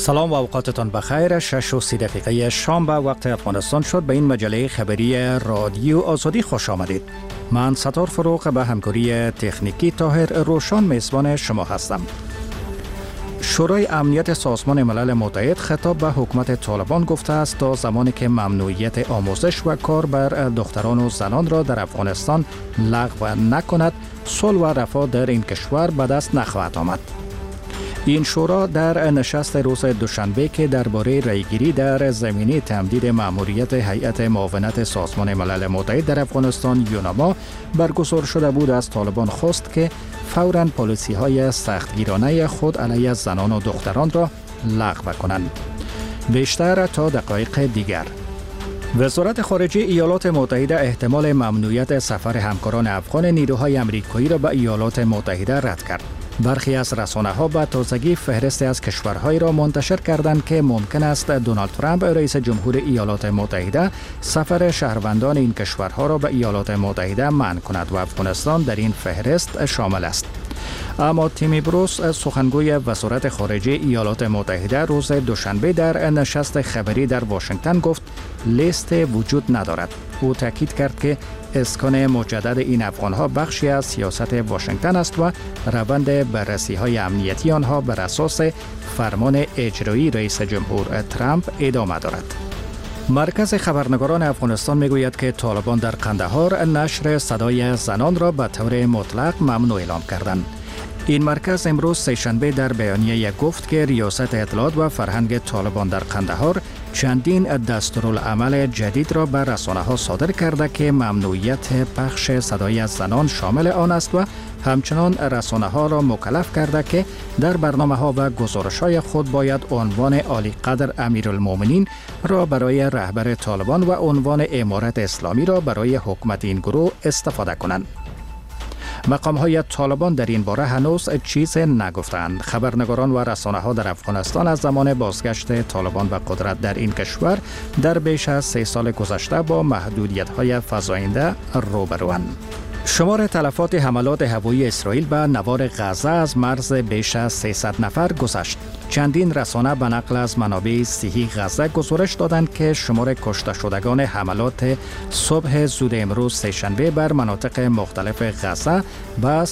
سلام و اوقاتتان بخیر. 6:30 شام به وقت افغانستان شد. به این مجله خبری رادیو آزادی خوش آمدید. من ستار فروغ به همکاری تکنیکی طاهر روشن میزبان شما هستم. شورای امنیت سازمان ملل متحد خطاب به حکومت طالبان گفته است تا زمانی که ممنوعیت آموزش و کار بر دختران و زنان را در افغانستان لغو نکند، صلح و رفاه در این کشور به دست نخواهد آمد. این شورا در نشست روز دوشنبه که درباره رأیگیری در زمینه تمدید مأموریت هیئت معاونت سازمان ملل متحد در افغانستان یوناما برگزار شده بود، از طالبان خواست که فوراً پالیسی‌های سختگیرانه خود علیه زنان و دختران را لغو کنند. بیشتر تا دقایق دیگر. وزارت خارجه ایالات متحده احتمال ممنوعیت سفر همکاران افغان نیروهای آمریکایی را به ایالات متحده رد کرد. برخی از رسانه‌ها به تازگی فهرستی از کشورهایی را منتشر کردند که ممکن است دونالد ترامپ رئیس جمهور ایالات متحده سفر شهروندان این کشورها را به ایالات متحده منع کند و افغانستان در این فهرست شامل است. اما تیمی بروس، سخنگوی وزارت خارجه ایالات متحده، روز دوشنبه در نشست خبری در واشنگتن گفت لیست وجود ندارد. او تاکید کرد که اسکان مجدد این افغانها بخشی از سیاست واشنگتن است و روند بررسی‌های امنیتی آنها بر اساس فرمان اجرایی رئیس جمهور ترامپ ادامه دارد. مرکز خبرنگاران افغانستان میگوید که طالبان در قندهار نشر صدای زنان را به طور مطلق ممنوع اعلام کردند. این مرکز امروز سه‌شنبه در بیانیه گفت که ریاست اطلاعات و فرهنگ طالبان در قندهار چندین دستورالعمل جدید را بر رسانه‌ها صادر کرده که ممنوعیت پخش صدای زنان شامل آن است و همچنان رسانه‌ها را مکلف کرده که در برنامه‌ها و گزارش‌های خود باید عنوان عالی قدر امیرالمومنین را برای رهبر طالبان و عنوان امارت اسلامی را برای حکومت این گروه استفاده کنند. مقام‌های طالبان در این باره هنوز چیز نگفتند. خبرنگاران و رسانه‌ها در افغانستان از زمان بازگشت طالبان به قدرت در این کشور در بیش از 3 سال گذشته با محدودیت‌های فزاینده روبروند. شمار تلفات حملات هوایی اسرائیل به نوار غزه از مرز بیش از 300 نفر گذشت. چندین رسانه به نقل از منابع صحی غزه گزارش دادند که شمار کشته شدگان حملات صبح زود امروز سه‌شنبه بر مناطق مختلف غزه به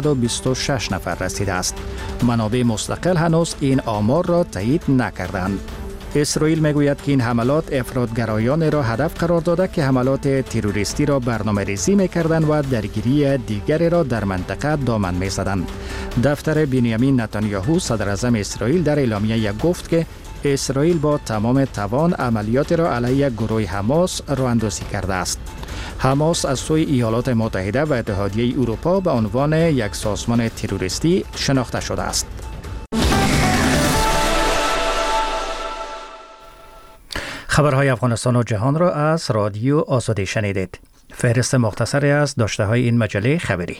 326 نفر رسیده است. منابع مستقل هنوز این آمار را تایید نکردند. اسرائیل میگوید که این حملات افراط‌گرایان را هدف قرار داده که حملات تروریستی را برنامه‌ریزی می‌کردند و درگیری دیگری را در منطقه دامن می‌زدند. دفتر بنیامین نتانیاهو صدر اعظم اسرائیل در اعلامیه گفت که اسرائیل با تمام توان عملیات را علیه گروه حماس راه‌اندازی کرده است. حماس از سوی ایالات متحده و اتحادیه اروپا به عنوان یک سازمان تروریستی شناخته شده است. خبرهای افغانستان و جهان را از رادیو آزادی شنیدید. فهرست مختصری از داشته‌های این مجله خبری.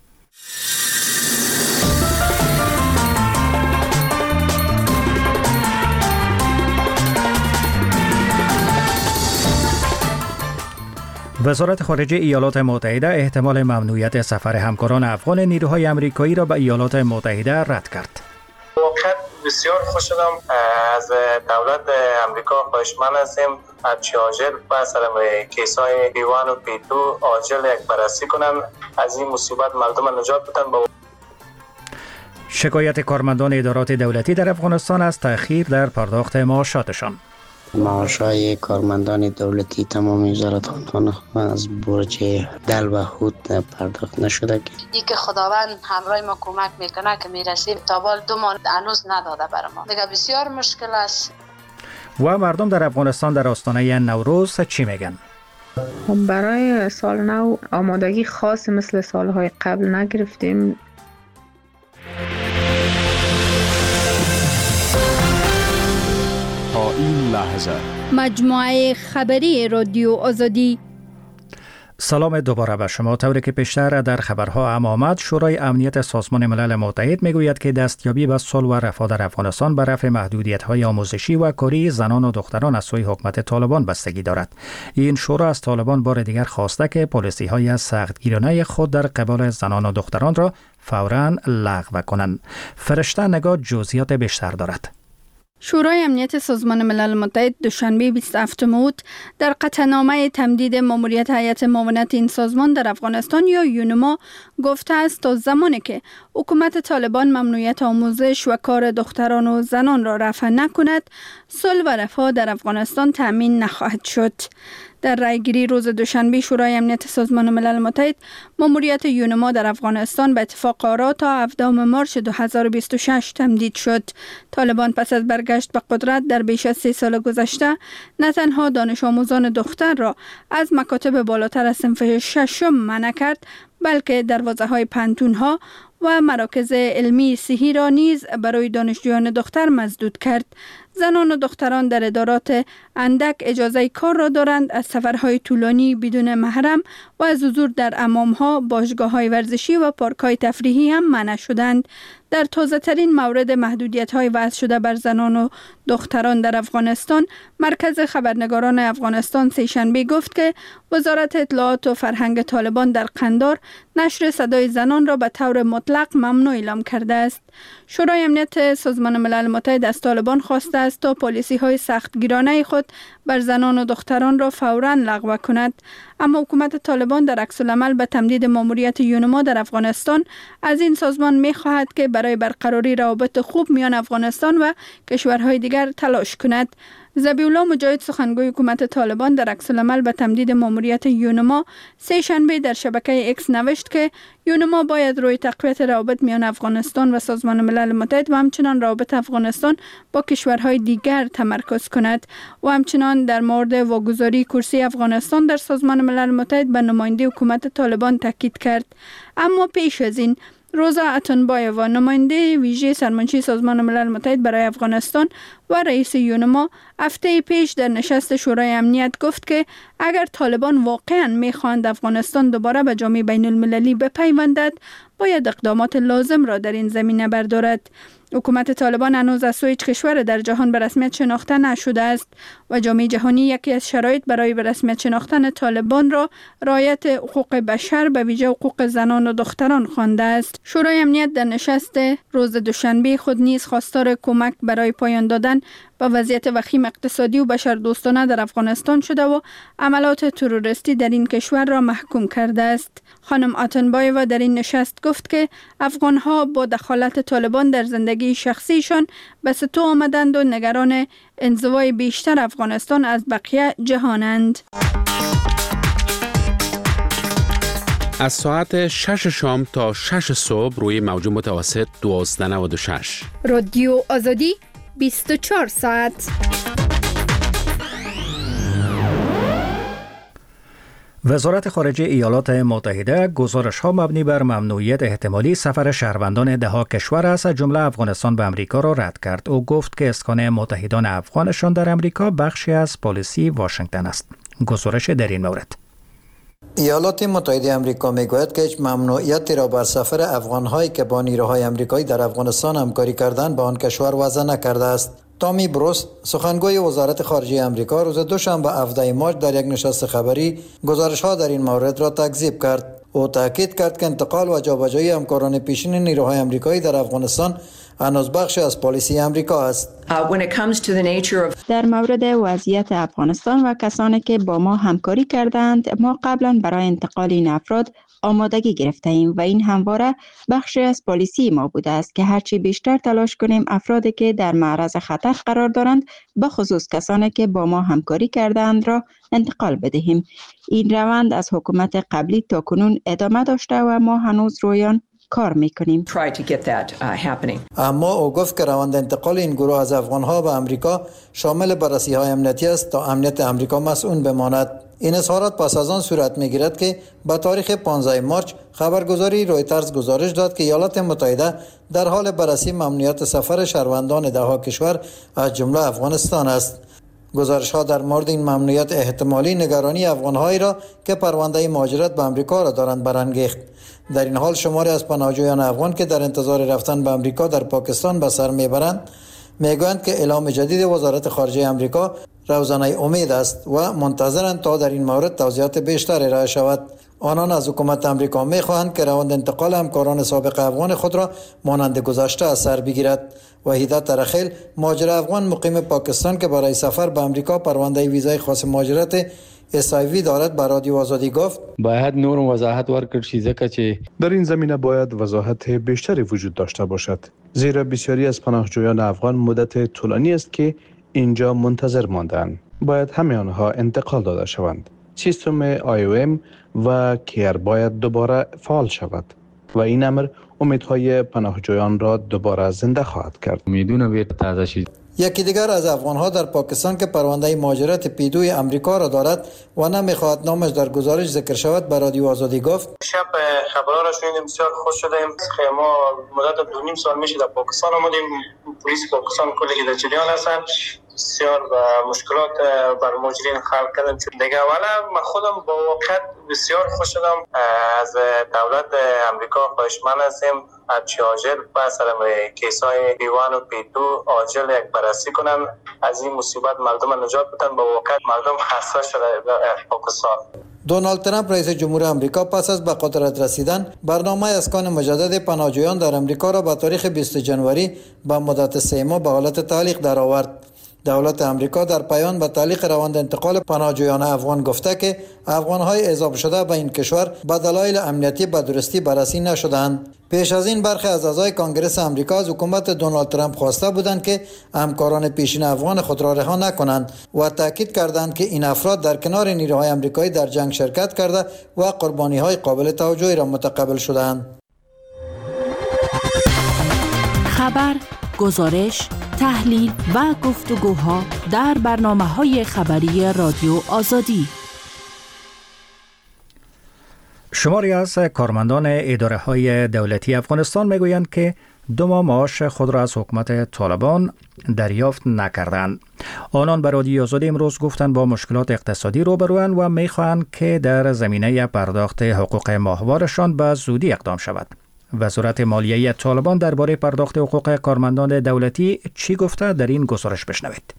وزارت خارجه ایالات متحده احتمال ممنوعیت سفر همکاران افغان نیروهای آمریکایی را به ایالات متحده رد کرد. بسیار خوش شدم. از دولت امریکا خواهشمند هستیم هرچی عاجل مثلا کیسای دیوان و پیتو عاجل یک بررسی کنن، از این مصیبت مردم نجات بدن. شکایت کارمندان ادارات دولتی در افغانستان از تأخیر در پرداخت معاشاتشان. معاشای کارمندان دولتی تمام وزارتخانه‌ها از برج دل و هود پرداخت نشده. ای که خداوند همراه ما کمک میکنه که میرسیم تا بال 2 ماه هنوز نداده برای ما. دیگه بسیار مشکل است. و مردم در افغانستان در آستانه نوروز چی میگن؟ برای سال نو آمادگی خاص مثل سالهای قبل نگرفتیم. این لحظه مجموعه خبری رادیو آزادی. سلام دوباره به شما. طوری که پیشتر در خبرها هم آمد، شورای امنیت سازمان ملل متحد میگوید که دستیابی به صلح و رفاه در افغانستان به رفع محدودیت‌های آموزشی و کاری زنان و دختران از سوی حکومت طالبان بستگی دارد. این شورا از طالبان بار دیگر خواسته که پالیسی‌های سختگیرانه خود در قبال زنان و دختران را فوراً لغو کنند. فرشته نگاه جزئیات بیشتر دارد. شورای امنیت سازمان ملل متحد دوشنبه 27 مارس در قطعنامه تمدید ماموریت هیئت معاونت این سازمان در افغانستان یا یونما گفته است تا زمانی که حکومت طالبان ممنوعیت آموزش و کار دختران و زنان را رفع نکند، صلح و رفاه در افغانستان تأمین نخواهد شد. در رأیگیری روز دوشنبه شورای امنیت سازمان ملل متحد ماموریت یونما در افغانستان به اتفاق آرا تا 17 مارس 2026 تمدید شد. طالبان پس از برگشت به قدرت در بیش از 3 سال گذشته نه تنها دانش آموزان دختر را از مکاتب بالاتر از صنف 6 منع کرد، بلکه دروازه‌های پانتون‌ها و مراکز علمی صحی را نیز برای دانشجویان دختر مسدود کرد. زنان و دختران در ادارات اندک اجازه کار را دارند، از سفرهای طولانی بدون محرم و از حضور در حمام‌ها، باشگاه‌های ورزشی و پارک‌های تفریحی هم منع شدند. در تازه ترین مورد محدودیت‌های وضع شده بر زنان و دختران در افغانستان، مرکز خبرنگاران افغانستان سه‌شنبه گفت که وزارت اطلاعات و فرهنگ طالبان در قندار نشر صدای زنان را به طور مطلق ممنوع اعلام کرده است. شورای امنیت سازمان ملل متحد از طالبان خواسته است تا پالیسی‌های سختگیرانه خود بر زنان و دختران را فوراً لغو کند، اما حکومت طالبان در عکس العمل به تمدید ماموریت یونما در افغانستان از این سازمان می‌خواهد که برای برقراری روابط خوب میان افغانستان و کشورهای دیگر تلاش کند. ذبیح‌الله مجاهد سخنگوی حکومت طالبان در عکس العمل به تمدید ماموریت یونما سه‌شنبه در شبکه ایکس نوشت که یونما باید روی تقویت روابط میان افغانستان و سازمان ملل متحد و همچنان روابط افغانستان با کشورهای دیگر تمرکز کند و همچنان در مورد واگذاری کرسی افغانستان در سازمان ملل متحد به نماینده حکومت طالبان تاکید کرد. اما پیش از این روزا اتنبایووا نماینده ویژه سرمنشی سازمان ملل متحد برای افغانستان و رئیس یونما هفته پیش در نشست شورای امنیت گفت که اگر طالبان واقعاً می‌خواهند افغانستان دوباره به جامعه بین المللی بپیوندد، باید اقدامات لازم را در این زمینه بردارد. حکومت طالبان هنوز از هیچ کشور در جهان به رسمیت شناخته نشده است و جامعه جهانی یکی از شرایط برای به رسمیت شناختن طالبان را رعایت حقوق بشر به ویژه حقوق زنان و دختران خوانده است. شورای امنیت در نشست روز دوشنبه خود نیز خواستار کمک برای پایان دادن به وضعیت وخیم اقتصادی و بشردوستانه در افغانستان شده و عملات تروریستی در این کشور را محکوم کرده است. خانم آتنبایووا در این نشست گفت که افغانها با دخالت طالبان در زندگی شخصیشان به ستو آمدند و نگران انزوای بیشتر افغانستان از بقیه جهانند. از ساعت 6 شام تا 6 صبح روی موج متوسط 1296 رادیو آزادی 24 ساعت. وزارت خارجه ایالات متحده گزارش‌ها مبنی بر ممنوعیت احتمالی سفر شهروندان ده‌ها کشور از جمله افغانستان به امریکا را رد کرد. او گفت که اسکان متحدان افغانشان در امریکا بخشی از پالیسی واشنگتن است. گزارش در این مورد: ایالات متحده آمریکا میگوید که هیچ ممنوعیتی را بر سفر افغان‌هایی که با نیروهای آمریکایی در افغانستان همکاری کردند به آن کشور وضع نکرده است. تامی بروس، سخنگوی وزارت خارجه آمریکا، روز دوشنبه 17 مارس در یک نشست خبری گزارش‌ها در این مورد را تکذیب کرد. او تاکید کرد که انتقال و جابجایی همکاران پیشین نیروهای آمریکایی در افغانستان هنوز بخشی از پالیسی آمریکا است. در مورد وضعیت افغانستان و کسانی که با ما همکاری کردند، ما قبلا برای انتقال این افراد آمادگی گرفته ایم و این همواره بخشی از پالیسی ما بوده است که هرچی بیشتر تلاش کنیم افرادی که در معرض خطر قرار دارند، به خصوص کسانی که با ما همکاری کردند را انتقال بدهیم. این روند از حکومت قبلی تا کنون ادامه داشته و ما هنوز روی آن کار میکنیم. اما او گفت که روند انتقال این گروه از افغانها به امریکا شامل بررسی‌های امنیتی است تا امنیت امریکا مسئول بماند. این اظهارات پس از آن صورت میگیرد که به تاریخ 15 مارس خبرگزاری رویترز گزارش داد که ایالات متحده در حال بررسی ممنوعیت سفر شهروندان ده‌ها کشور از جمله افغانستان است. گزارش‌ها در مورد این ممنوعیت احتمالی نگرانی افغان‌هایی را که پرونده مهاجرت به آمریکا را دارند برانگیخت. در این حال شماری از پناهجویان افغان که در انتظار رفتن به آمریکا در پاکستان به سر میبرند میگویند که اعلام جدید وزارت خارجه آمریکا روزانه امید است و منتظرند تا در این مورد توضیحات بیشتر ارائه شود. آنان از حکومت امریکا می‌خواهند که روند انتقال همکاران سابق افغان خود را مانند گذشته از سر بگیرد. وحیده ترخیل، مهاجر افغان مقیم پاکستان که برای سفر به امریکا پرونده ویزای خاص مهاجرت SIV دارد، به رادیو آزادی گفت باید نور وضاحت ورکړل شي ځکه چې در این زمینه باید وضاحت بیشتری وجود داشته باشد، زیرا بسیاری از پناهجویان افغان مدت طولانی است که اینجا منتظر ماندند. باید همه آنها انتقال داده شوند. سیستم IOM و کیر باید دوباره فعال شود و این امر امیدهای پناهجویان را دوباره زنده خواهد کرد. میدونم بیت تازه شد. یکی دیگر از افغان‌ها در پاکستان که پرونده مهاجرت P2 امریکا را دارد و نمی‌خواهد نامش در گزارش ذکر شود، به رادیو آزادی گفت شب خبرها را شنیدیم، بسیار خوش شدیم. ما مدت 2.5 سال میشه در پاکستان آمدیم. پلیس پاکستان کلی که در جریان هستن، بسیار مشکلات بر مهاجرین خلق کردن. دیگه اولا من خودم با واقعیت بسیار خوش شدم. از دولت امریکا خواهشمند هستیم هرچی عاجل پس کیسای P1 و P2 عاجل یک بررسی کنن، از این مصیبت مردم نجات بدن. با واقعیت مردم خسته شده در پاکستان. دونالد ترامپ رئیس جمهور آمریکا پس از به قدرت رسیدن برنامه اسکان مجدد پناهجویان در آمریکا را به تاریخ 20 جنوری به مدت 3 ماه به حالت تعلیق درآورد. دولت آمریکا در پایان به تعلیق روند انتقال پناهجویان افغان گفته که افغان‌های اضافه شده به این کشور به دلایل امنیتی به درستی بررسی نشدند. پیش از این برخی از اعضای کنگره آمریکا از حکومت دونالد ترامپ خواسته بودند که همکاران پیشین افغان خود را رها نکنند و تاکید کردند که این افراد در کنار نیروهای آمریکایی در جنگ شرکت کرده و قربانی‌های قابل توجهی را متقبل شدند. خبر، گزارش، تحلیل و گفتگوها در برنامه‌های خبری رادیو آزادی. شماری از کارمندان اداره‌های دولتی افغانستان میگویند که 2 ماه معاش خود را از حکومت طالبان دریافت نکردند. آنان به رادیو آزادی امروز گفتند با مشکلات اقتصادی روبروند و میخواهند که در زمینه پرداخت حقوق ماهوارشان به زودی اقدام شود. وزارت مالیه طالبان درباره پرداخت حقوق کارمندان دولتی چی گفته؟ در این گزارش بشنوید.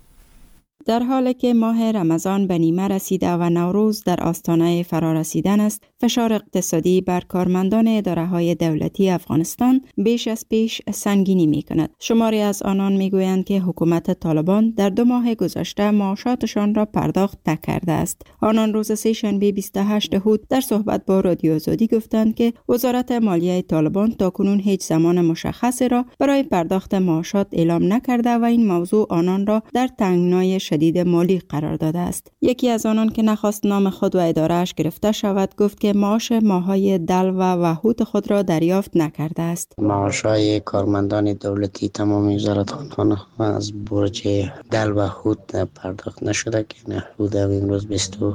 در حالی که ماه رمضان به نیمه رسیده و نوروز در آستانه فرارسیدن است، فشار اقتصادی بر کارمندان اداره‌های دولتی افغانستان بیش از پیش سنگینی می‌کند. شماری از آنان می‌گویند که حکومت طالبان در 2 ماه گذشته معاشاتشان را پرداخت نکرده است. آنان روز سه‌شنبه 28 هود در صحبت با رادیو آزادی گفتند که وزارت مالیه طالبان تاکنون هیچ زمان مشخصی را برای پرداخت معاشات اعلام نکرده و این موضوع آنان را در تنگنای شدید مالی قرار داده است. یکی از آنان که نخواست نام خود و اداره‌اش گرفته شود گفت که معاش ماه‌های دل و وحود خود را دریافت نکرده است. معاش‌های کارمندان دولتی تمام وزارتخانه‌ها از برج دل و وحود پرداخت نشده که حدود امروز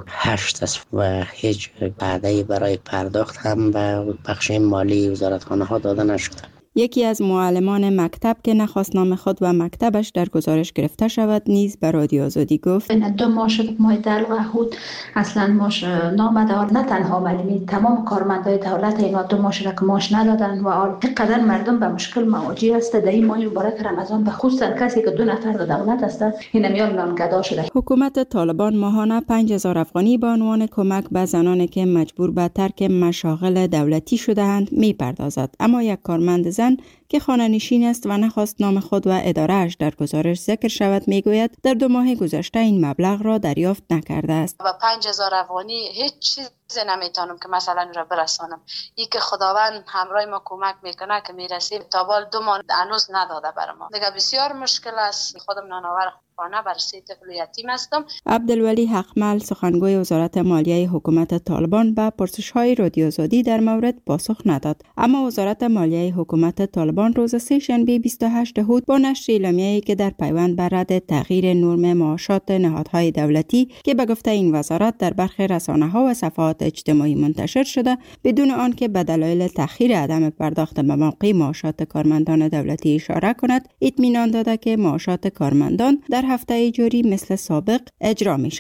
28 است و هیچ وعده برای پرداخت هم به بخش مالی وزارتخانه‌ها داده نشده. یکی از معلمان مکتب که نخواست نام خود و مکتبش در گزارش گرفته شود نیز به رادیو آزادی گفت 2 ماه شد ماه دل و حود اصلا ماش نامدار، نه تنها معلمین، تمام کارمندای دولت اینا 2 ماه شد که ماش ندادن و اینقدر مردم به مشکل مواجه است. در این ماه مبارک رمضان به خصوص کسی که 2 نفر در دولت هستند این میان نامگذار شده. حکومت طالبان ماهانه 5000 افغانی به عنوان کمک به زنانی که مجبور به ترک مشاغل دولتی شده‌اند میپردازد، اما یک کارمند زن که خانه‌نشین است و نخواست نام خود و اداره‌اش در گزارش ذکر شود میگوید در 2 ماه گذشته این مبلغ را دریافت نکرده است. و 5000 افغانی هیچ چیز نمیتونم که مثلا را برسانم. این که خداوند همراه ما کمک میکنه که میرسیم تا بال 2 ماه هنوز نداده برام. دیگه بسیار مشکل است. خودم نانآور خانه بر 3 طفل یتیم هستم. عبدالولی حقمل سخنگوی وزارت مالیه حکومت طالبان به پرسش‌های رادیو آزادی در مورد پاسخ نداد، اما وزارت مالیه حکومت طالبان روز سه‌شنبه 28 هود با نشر اعلامیه‌ای که در پیوند بر رد تغییر نرم معاشات نهادهای دولتی که به گفته این وزارت در برخی رسانه‌ها و صفحات اجتماعی منتشر شده بدون آنکه به دلایل تأخیر عدم پرداخت به موقع معاشات کارمندان دولتی اشاره کند، اطمینان داده که معاشات کارمندان در هفته جاری مثل سابق اجرا می شود.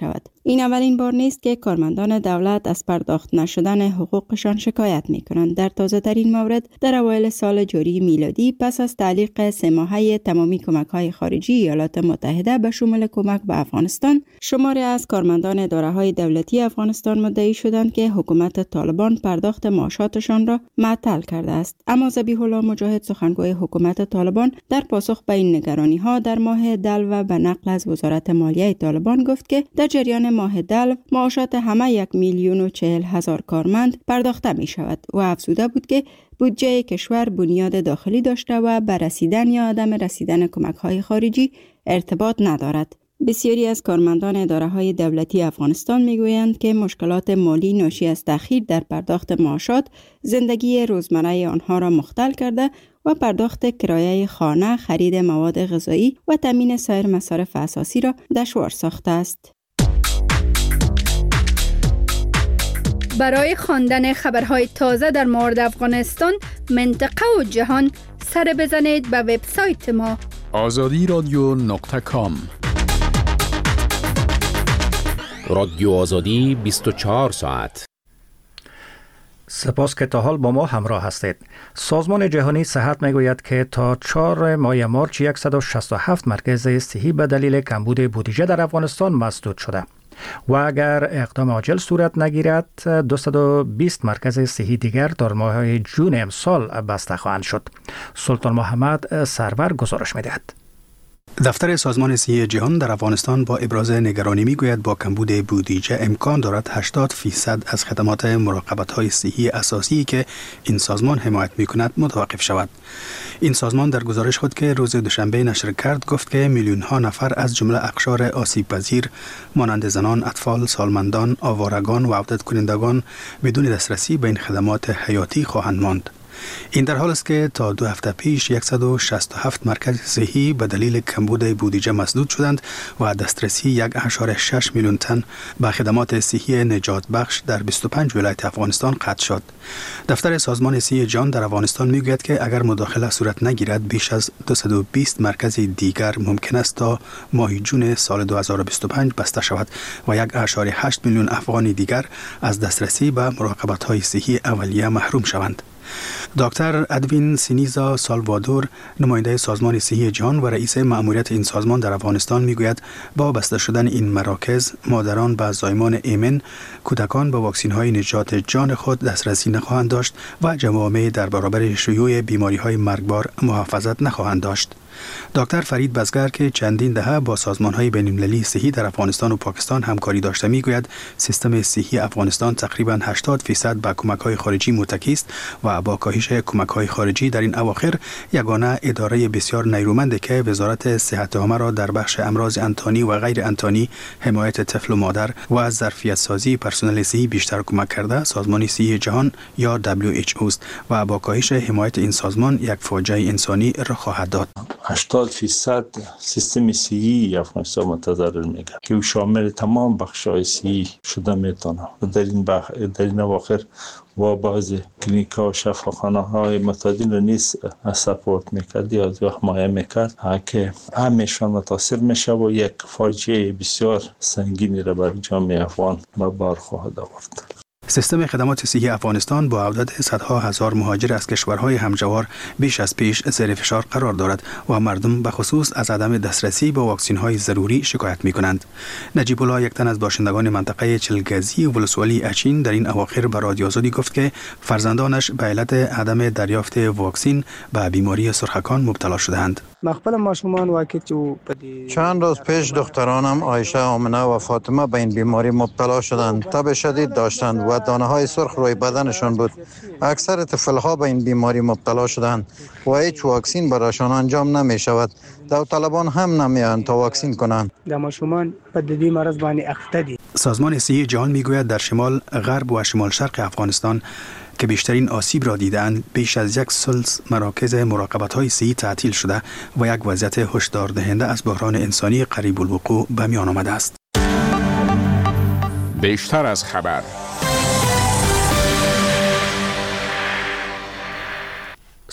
این اولین بار نیست که کارمندان دولت از پرداخت نشدن حقوقشان شکایت می‌کنند. در تازه‌ترین مورد در اوایل سال جاری میلادی پس از تعلیق 3 ماهه تمامی کمک‌های خارجی ایالات متحده به شمول کمک به افغانستان، شماری از کارمندان اداره‌های دولتی افغانستان مدعی شدند که حکومت طالبان پرداخت معاشاتشان را معطل کرده است. اما ذبیح الله مجاهد، سخنگوی حکومت طالبان، در پاسخ به این نگرانی‌ها در ماه دلو به نقل از وزارت مالیه طالبان گفت که در جریان ماه دلو معاشات همه 1,040,000 کارمند پرداخته می شود و افزوده بود که بودجه کشور بنیاد داخلی داشته و به رسیدن یا عدم رسیدن کمک‌های خارجی ارتباط ندارد. بسیاری از کارمندان اداره‌های دولتی افغانستان می‌گویند که مشکلات مالی ناشی از تأخیر در پرداخت معاشات زندگی روزمره آنها را مختل کرده و پرداخت کرایه خانه، خرید مواد غذایی و تامین سایر مصارف اساسی را دشوار ساخته است. برای خواندن خبرهای تازه در مورد افغانستان، منطقه و جهان، سر بزنید به وبسایت ما azadiradyo.com. رادیو آزادی 24 ساعت. سپاس که تا حال با ما همراه هستید. سازمان جهانی صحت میگوید که تا 4 ماه مارچ 167 مرکز صحی به دلیل کمبود بودجه در افغانستان مسدود شده و اگر اقدام عاجل صورت نگیرد 220 مرکز صحی دیگر در ماه جون امسال بسته خواهند شد. سلطان محمد سرور گزارش می‌دهد. دفتر سازمان صحی جهان در افغانستان با ابراز نگرانی میگوید با کمبود بودجه امکان دارد 80% از خدمات مراقبت‌های صحی اساسی که این سازمان حمایت می‌کند متوقف شود. این سازمان در گزارش خود که روز دوشنبه نشر کرد گفت که میلیون‌ها نفر از جمله اقشار آسیب‌پذیر مانند زنان، اطفال، سالمندان، آوارگان و عودت کنندگان بدون دسترسی به این خدمات حیاتی خواهند ماند. این در حال است که تا 2 هفته پیش 167 مرکز صحی به دلیل کمبود بودجه مسدود شدند و دسترسی 1.6 میلیون تن به خدمات صحی نجات بخش در 25 ولایت افغانستان قطع شد. دفتر سازمان صحی جهان در افغانستان میگوید که اگر مداخله صورت نگیرد بیش از 220 مرکز دیگر ممکن است تا ماه جون سال 2025 بسته شود و 1.8 میلیون افغانی دیگر از دسترسی به مراقبت‌های صحی اولیه محروم شوند. دکتر ادوین سینیزا سالوادور، نماینده سازمان صحی جهان و رئیس مأموریت این سازمان در افغانستان میگوید با بسته شدن این مراکز مادران به زایمان ایمن، کودکان به واکسین‌های نجات جان خود دسترسی نخواهند داشت و جوامع در برابر شیوع بیماری‌های مرگبار محافظت نخواهند داشت. دکتر فرید بزگر که چندین دهه با سازمان‌های بین‌المللی صحی در افغانستان و پاکستان همکاری داشته میگوید سیستم صحی افغانستان تقریباً 80% به کمک‌های خارجی متکی است و با کاهش کمک‌های خارجی در این اواخر یگانه اداره بسیار نیرومندی که وزارت صحت عامه را در بخش امراض انتانی و غیر انتانی، حمایت طفل و مادر و ظرفیت سازی پرسنل صحی بیشتر کمک کرده سازمان صحی جهان یا WHO است و با کاهش حمایت این سازمان یک فاجعه انسانی رخ خواهد داد. 80% سیستم صحی افغانستان متضرر میگه که شامل تمام بخش‌های صحی شده میتونه. در این اواخر و بعض کلینیک‌ها و شفاخانه‌های متعدد رو نیز سپورت میکرد یا حمایت میکرد که همشان متاثر میشه و یک فاجعه بسیار سنگینی را بر جامعه افغان به بار خواهد آورد. سیستم خدمات صحی افغانستان با عودت صدها هزار مهاجر از کشورهای همجوار بیش از پیش زیر فشار قرار دارد و مردم به خصوص از عدم دسترسی به واکسین‌های ضروری شکایت می‌کنند. نجیب الله، یک تن از باشندگان منطقه چلگزی ولسوالی اچین، در این اواخر به رادیو آزادی گفت که فرزندانش به علت عدم دریافت واکسین به بیماری سرخکان مبتلا شده‌اند. چند روز پیش دخترانم عایشه، آمنه و فاطمه به این بیماری مبتلا شدند. تب شدید داشتند و دانه‌های سرخ روی بدنشان بود. اکثر طفل‌ها به این بیماری مبتلا شدند و هیچ واکسین برایشان انجام نمی شود. داوطلبان هم نمی‌آیند تا واکسین کنند. سازمان صحی جهان میگوید در شمال، غرب و شمال شرق افغانستان که بیشترین آسیب را دیدند، بیش از 1/3 مراکز مراقبت‌های صحی تعطیل شده و یک وضعیت هشدار دهنده از بحران انسانی قریب الوقوع به میان آمده است. بیشتر از خبر.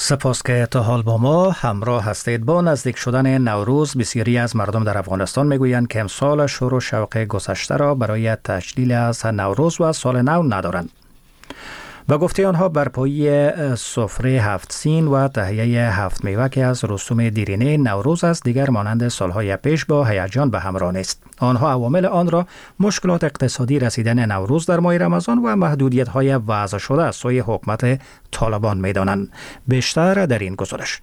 سپاس که تا حال با ما همراه هستید. با نزدیک شدن نوروز بسیاری از مردم در افغانستان میگویند که امسال شور و شوق گذشته را برای تجلیل از نوروز و سال نو ندارند. با گفته آنها برپایی سفره 7 سین و تهیه 7 میوه که از رسوم دیرینه نوروز است دیگر مانند سالهای پیش با هیجان به همراه نیست. آنها عوامل آن را مشکلات اقتصادی رسیدن نوروز در ماه رمضان و محدودیت‌های وضع شده از سوی حکومت طالبان می‌دانند. بیشتر در این گزارش.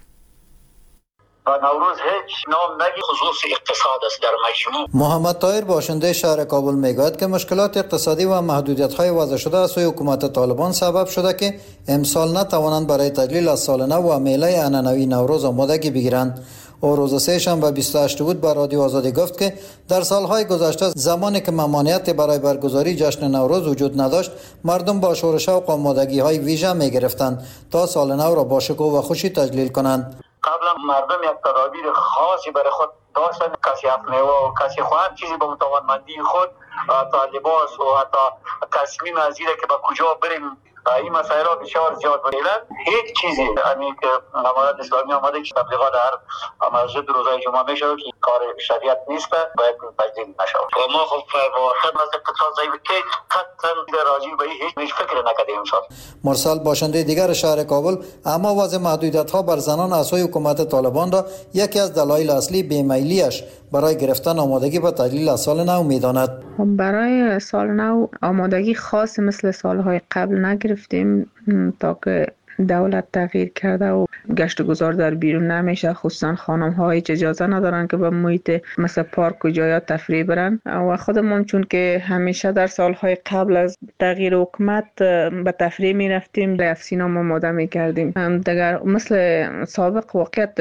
نوروز هیچ نام نگی خصوص اقتصاد است در مجموع. محمد طاهر باشنده شهر کابل میگوید که مشکلات اقتصادی و محدودیت‌های وضع شده از سوی حکومت طالبان سبب شده که امسال نتوانند برای تجلیل از سال نو و میله عنعنوی نوروز آمادگی بگیرند. او روز سه‌شنبه 28 بود با رادیو آزادی گفت که در سالهای گذشته زمانی که ممانعت برای برگزاری جشن نوروز وجود نداشت، مردم با شور و شوق و آمادگی‌های ویژه می‌گرفتند تا سال نو را با شکوه و خوشی تجلیل کنند. قبلا مردم یک تدابیر خاصی برای خود داشتند، کسی افمیوه و کسی خواهد چیزی به توانمندی خود تا لباس و حتی تصمیم از اینه که به کجا بریم این مسائل ها بسیار زیاد بودند. هیچ چیزی همین که امارت اسلامی آمده که تبلیغات هر مسجد روزهای جمعه میشه که کار شریعت نیست باید تجدید نشه و ما خب واقعا از اقتصاد ضعیف که قطعا راجع به هیچ فکر نکردیم امسال. مرسل باشنده دیگر شهر کابل اما وضع محدودیت ها بر زنان از سوی حکومت طالبان را یکی از دلایل اصلی بیمیلیش برای گرفتن آمادگی به تجلیل از سال نو میداند. برای سال نو آمادگی خاص مثل سالهای قبل نگرفتیم تا که دولت تغییر کرده و گشت و گذار در بیرون نمیشه، خصوصا خانم ها هیچ اجازه ندارن که به محیط مثل پارک و جایات تفریح برن و خودمون چون که همیشه در سالهای قبل از تغییر حکومت به تفریح می رفتیم رفت سینما آماده می کردیم دیگر مثل سابق واقعیت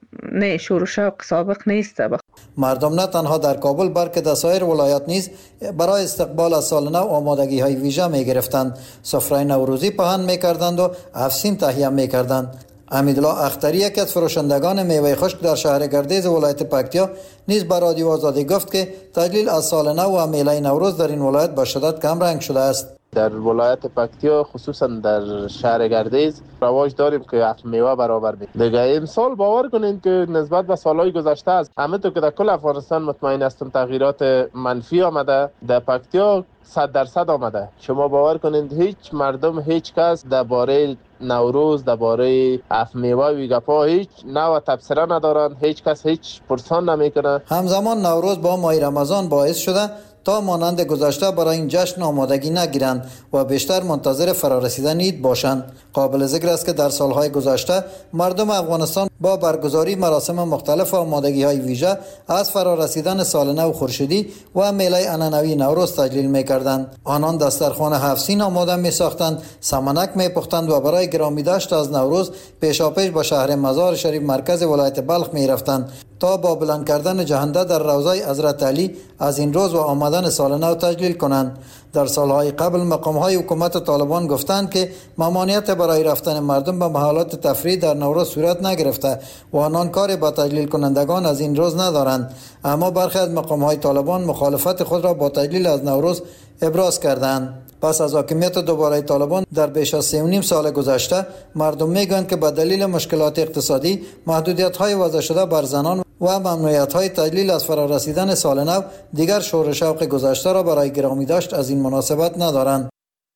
نه شور و شوق سابق نیست. مردم نه تنها در کابل بلکه در سایر ولایات نیز برای استقبال از سال نو آمادگی های ویژه می گرفتند. سفره نوروزی پهن می کردند و افسین تهیه می کردند. امیدالله اختری یکی از فروشندگان میوه خشک در شهر گردیز ولایت پکتیا نیز به رادیو آزادی گفت که تجلیل از سال نو و میله نوروز در این ولایت به شدت کم رنگ شده است. در ولایت پکتیا خصوصا در شهر گردیز رواج داریم که افت میوه برابر بید. دیگه امسال باور کنین که نسبت به سالهای گذشته است همه تو که در کل افغانستان مطمئن هستم تغییرات منفی آمده، در پکتیا 100% آمده. شما باور کنین هیچ مردم هیچ کس درباره نوروز درباره افت میوه و گپا هیچ نوع تبصره ندارن، هیچ کس هیچ پرسان نمیکنه. همزمان نوروز با ماه رمضان باعث شده تا مانند گذشته برای این جشن آمادگی نگیرند و بیشتر منتظر فرارسیدن عید باشند. قابل ذکر است که در سالهای گذشته مردم افغانستان با برگزاری مراسم مختلف و آمادگی‌های ویژه از فرارسیدن سال نو خورشیدی و میله عنعنوی نوروز تجلیل می‌کردند. آنان دسترخوان 7 سین آماده می‌ساختند، سمنک می‌پختند و برای گرامی داشت از نوروز پیشاپیش به شهر مزار شریف مرکز ولایت بلخ می‌رفتند تا با بلند کردن جهنده در روضه حضرت علی از این روز و آمدن سال نو تجلیل کنند. در سالهای قبل مقام‌های حکومت طالبان گفتند که ممانعت برای رفتن مردم به محلات تفریح در نوروز صورت نگرفته و آنان کاری با تجلیل کنندگان از این روز ندارند، اما برخی از مقام‌های طالبان مخالفت خود را با تجلیل از نوروز ابراز کردند. پس از حاکمیت دوباره طالبان در بیش از 3.5 سال گذشته مردم میگویند که به دلیل مشکلات اقتصادی، محدودیت‌های وضع شده بر زنان و ممنوعیت‌های تجلیل از فرارسیدن سال نو دیگر شور و شوق گذشته را برای گرامی داشت از این مناسبت ندارند.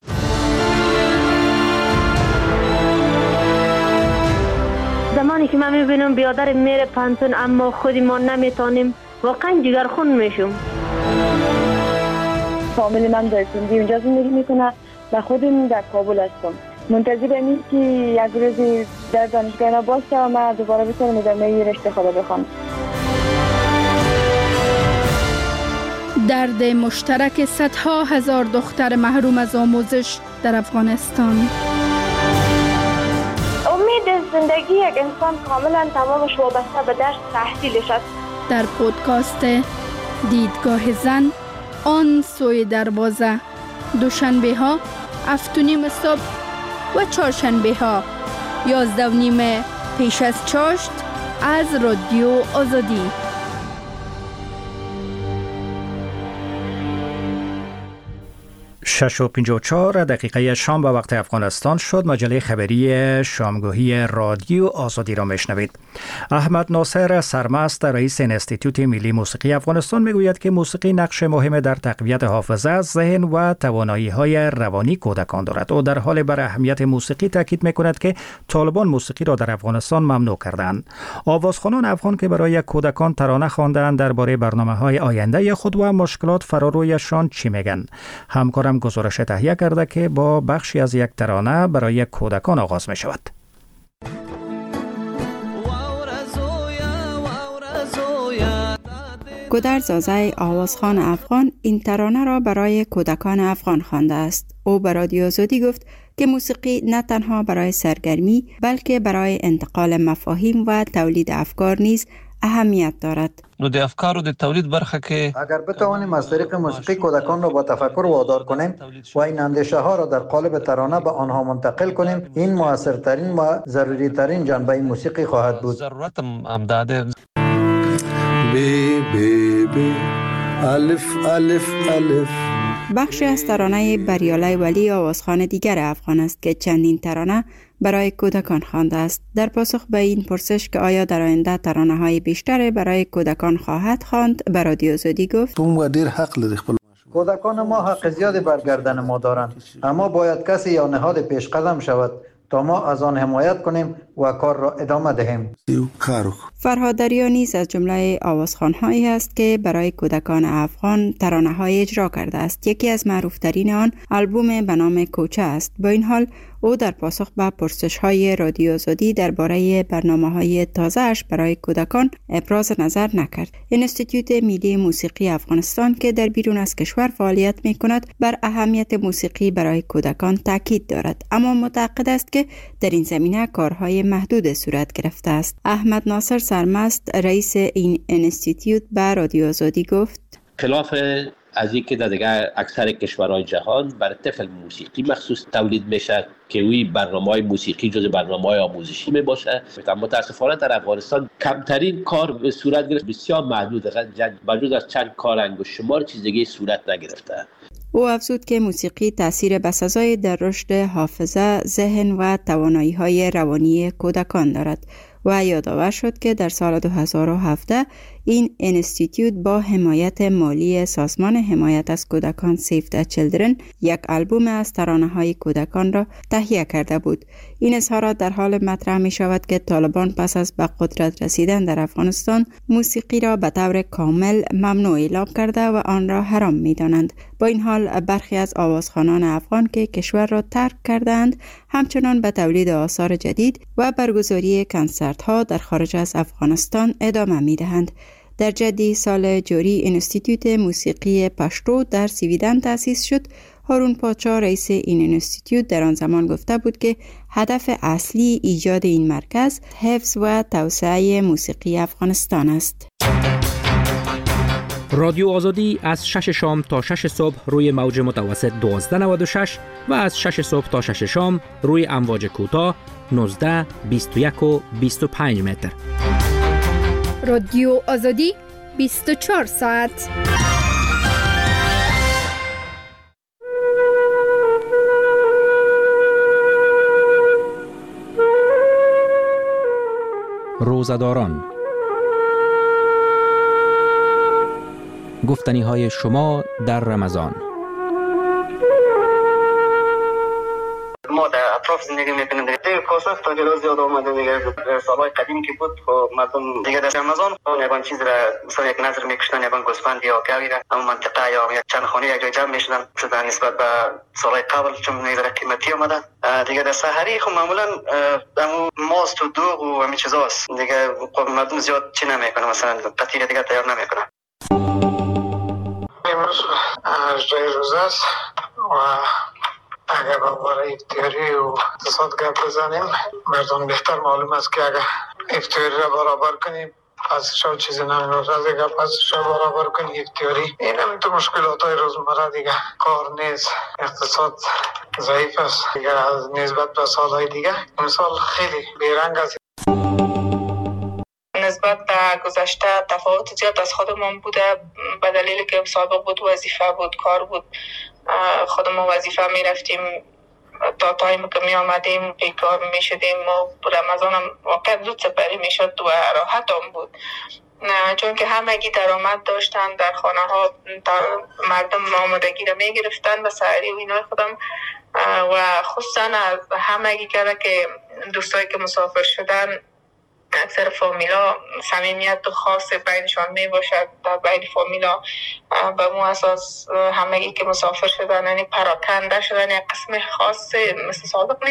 زمانی که من میبینم بیادر میره پانتون اما خودی ما نمیتونیم واقعا جگرخون میشم. فامیل من در سندی اونجا زندگی میکنه و خودم در کابل هستم. منتظر امید که یک روزی در دانشگاه باشه و من دوباره بتونم ادامه رشته خود بخوام. درد مشترک صدها هزار دختر محروم از آموزش در افغانستان. امید زندگی یک انسان کاملا تمامش وابسته به درس تحصیلش است. در پودکاست دیدگاه زن آن سوی دروازه، دوشنبه ها 7:30 صبح و چهارشنبه ها 11:30 پیش از چاشت از رادیو آزادی. 6:54 شام به وقت افغانستان شد. مجله خبری شامگاهی رادیو آزادی را میشنوید. احمد ناصر سرمست رئیس انستیتوت ملی موسیقی افغانستان میگوید که موسیقی نقش مهم در تقویت حافظه، ذهن و توانایی‌های روانی کودکان دارد. او در حال بر اهمیت موسیقی تاکید میکند که طالبان موسیقی را در افغانستان ممنوع کردند. آوازخوانان افغان که برای کودکان ترانه خواندند درباره برنامه‌های آینده خود و مشکلات فرارویشان چی میگن؟ همکارم گزارش تهیه کرده که با بخشی از یک ترانه برای کودکان آغاز می شود. گودر زازای آوازخوان افغان این ترانه را برای کودکان افغان خوانده است. او به رادیو آزادی گفت که موسیقی نه تنها برای سرگرمی بلکه برای انتقال مفاهیم و تولید افکار نیز اهمیت دارد. نو د افکارو د تولید برخه که اگر بتوانیم از طریق موسیقی کودکان را با تفکر وادار کنیم و این اندیشه ها را در قالب ترانه به آنها منتقل کنیم، این موثرترین و ضروری ترین جنبه موسیقی خواهد بود. ضرورت هم داده. بی بی بی الف الف الف. بخشی از ترانه بریاله ولی آوازخوان دیگر افغان است که چندین ترانه برای کودکان خوانده است. در پاسخ به این پرسش که آیا در آینده ترانه‌های بیشتر برای کودکان خواهد خواند، به رادیو آزادی گفت: کودکان ما حق زیادی بر گردن ما دارند، اما باید کسی یا نهاد پیش قدم شود تا ما از آن حمایت کنیم و کار را ادامه دهیم. فرهاد دریا نیز از جمله آوازخوان‌هایی است که برای کودکان افغان ترانه‌های اجرا کرده است. یکی از معروف‌ترین آن آلبوم به نام کوچه است. با این حال او در پاسخ به پرسش‌های رادیو آزادی درباره برنامه‌های تازه‌اش برای کودکان ابراز نظر نکرد. انستیتوت ملی موسیقی افغانستان که در بیرون از کشور فعالیت می‌کند بر اهمیت موسیقی برای کودکان تاکید دارد، اما معتقد است که در این زمینه کارهای محدود صورت گرفته است. احمد ناصر سرمست رئیس این انستیتوت به رادیو آزادی گفت: خلاف از اینکه در دیگر اکثر کشورهای جهان برای طفل موسیقی مخصوص تولید میشه که وی برنامه‌های موسیقی جز برنامه‌های آموزشی می باشه، متاسفانه در افغانستان کمترین کار به صورت گرفت، بسیار محدود، بجز از چند کار انگشت شمار چیز دیگه صورت نگرفته. او افزود که موسیقی تأثیر بسزایی در رشد حافظه، ذهن و توانایی‌های روانی کودکان دارد و یادآور شد که در سال 2017 این انستیتوت با حمایت مالی سازمان حمایت از کودکان سیو د چیلدرن یک آلبوم از ترانه‌های کودکان را تهیه کرده بود. این اظهارات در حال مطرح می شود که طالبان پس از به قدرت رسیدن در افغانستان موسیقی را به طور کامل ممنوع اعلام کرده و آن را حرام می دانند. با این حال برخی از آوازخوانان افغان که کشور را ترک کردند همچنان به تولید آثار جدید و برگزاری کنسرت ها در خارج از افغانستان ادامه می دهند. در جدی سال جاری انستیتوت موسیقی پشتو در سویدن تأسیس شد. هارون پاچا رئیس این انستیتوت در آن زمان گفته بود که هدف اصلی ایجاد این مرکز حفظ و توسعه موسیقی افغانستان است. رادیو آزادی از 6 شام تا 6 صبح روی موج متوسط 1296 و از 6 صبح تا 6 شام روی امواج کوتاه 19، 21 و 25 متر. رادیو آزادی 24 ساعت. روزه‌داران، گفتنی‌های شما در رمضان. ما در اطراف زندگی میکنیم دیگه کاسف تا جلو زیاد آمده دیگه. سالهای قدیم که بود خب مردم دیگه در رمضان یگان چیز را مثلا یک نظر میکشتن، یگان گوسفند یا گاوی را اما منطقه یا چند خانه یک جای جمع میشدن در نسبت به سالهای قبل چون نظر قیمتی آمده دیگه. در سحری خب معمولا ماست و دوغ و همین چیزاست دیگه. مردم زیاد چی نمیکنه، مثلا قطعی دیگه تیار نمیکنه. امروز اجرای روزه است و اگر برای افطاری و اقتصاد گپ بزنیم، مردم بهتر معلوم است که اگر افطاری را برابر کنیم پس شو چیزی نمیشه. از اگر پس شو برابر کنیم افطاری، این هم تو مشکلات های روزمره دیگه. کار نیست، اقتصاد ضعیف است دیگه از نسبت به سالهای دیگه. امسال خیلی بیرنگ است. نسبت به گذشته تفاوت زیاد از خودمون بوده به دلیلی که سابق بود وظیفه بود، کار بود خود ما وظیفه می رفتیم تا تایم که می آمدیم بیکار می شدیم و رمضان هم واقعا زود سپری می شد و راحت هم بود، چون که همگی درآمد داشتن در خانه ها، مردم آمادگی را می گرفتن و سحری و اینای خودم و خصوصا همگی کرده که دوستایی که مسافر شدن اکثر فامیلا صمیمیت و خاص بینشان می باشد در بین فامیلا. به مو اساس همگی که مسافر شدن یعنی پراکنده شدن یک قسم خاص مثل سابق